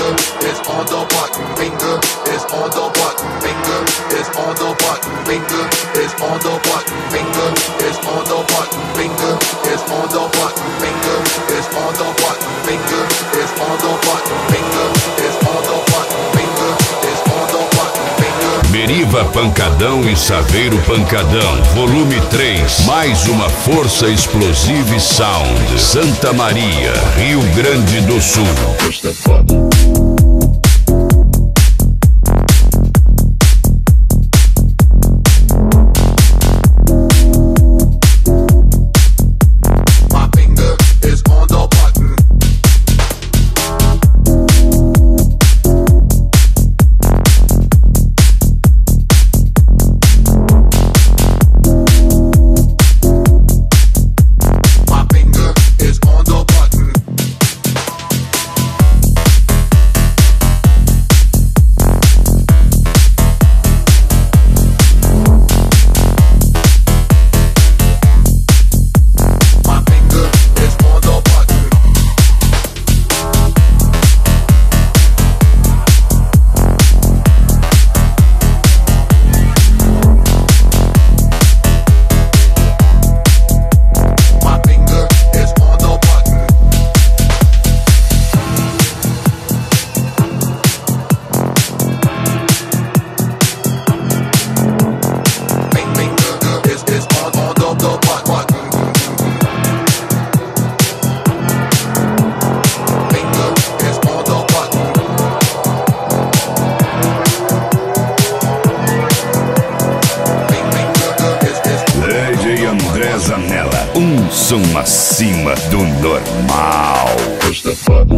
finger is on the button, finger is on the button, finger is on the button, finger is on the button, finger is on the button, finger is on the button, finger is on the button, finger is on the button, finger is on the button, finger is on the button, finger. Meriva Pancadão e Saveiro Pancadão, volume 3, mais uma força explosiva e sound. Santa Maria, Rio Grande do Sul. Zanella, som acima do normal. Push the button.